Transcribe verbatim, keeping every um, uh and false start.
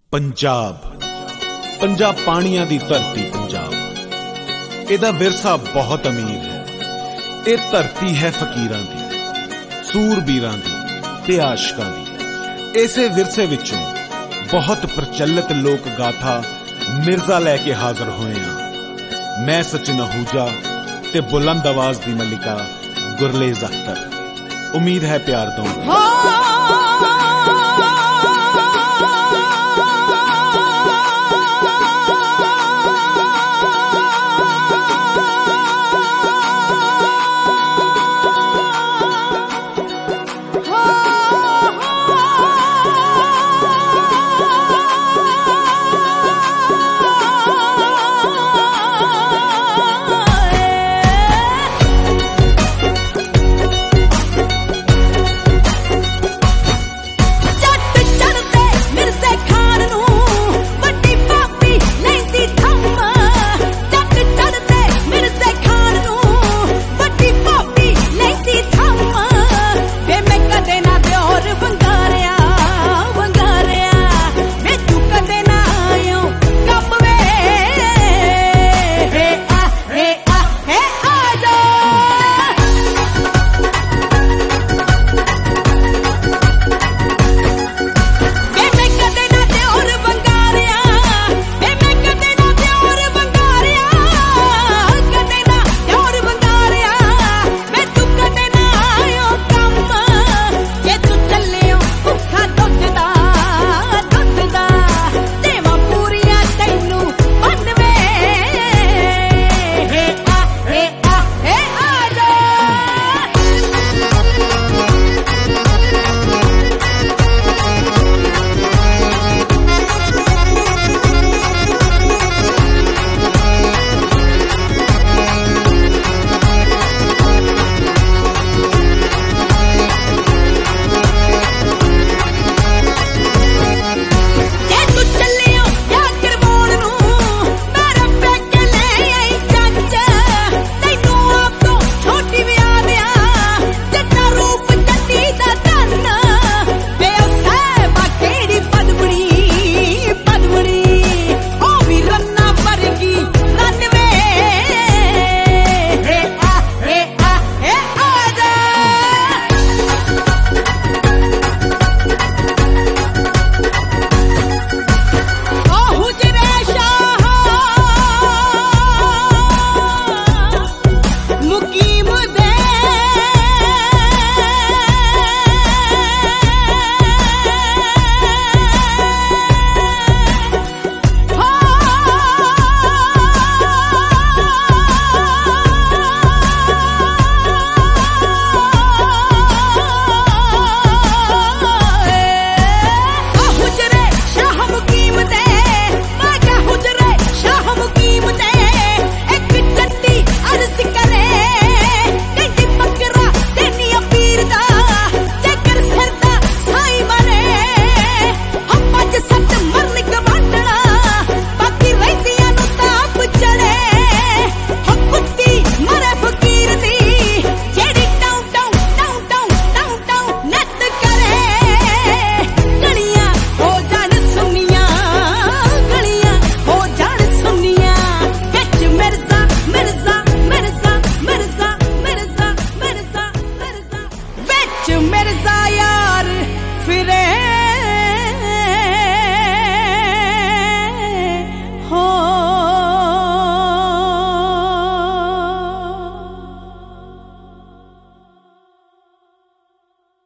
ਪੰਜਾਬ ਪੰਜਾਬ ਪਾਣੀਆਂ ਦੀ ਧਰਤੀ ਪੰਜਾਬ। ਇਹਦਾ ਵਿਰਸਾ ਬਹੁਤ ਅਮੀਰ ਹੈ। ਇਹ ਧਰਤੀ ਹੈ ਫਕੀਰਾਂ ਦੀ, ਸੂਰਬੀਰਾਂ ਦੀ ਤੇ ਆਸ਼ਕਾਂ ਦੀ। ਇਸੇ ਵਿਰਸੇ ਵਿੱਚੋਂ ਬਹੁਤ ਪ੍ਰਚਲਿਤ ਲੋਕ ਗਾਥਾ ਮਿਰਜ਼ਾ ਲੈ ਕੇ ਹਾਜ਼ਰ ਹੋਏ ਹਾਂ। ਮੈਂ ਸਚਿਨ ਅਹੂਜਾ ਤੇ ਬੁਲੰਦ ਆਵਾਜ਼ ਦੀ ਮਲਿਕਾ ਗੁਰਲੇਜ਼ ਅਖਤਰ। ਉਮੀਦ ਹੈ ਪਿਆਰ ਦਊਂਗੇ।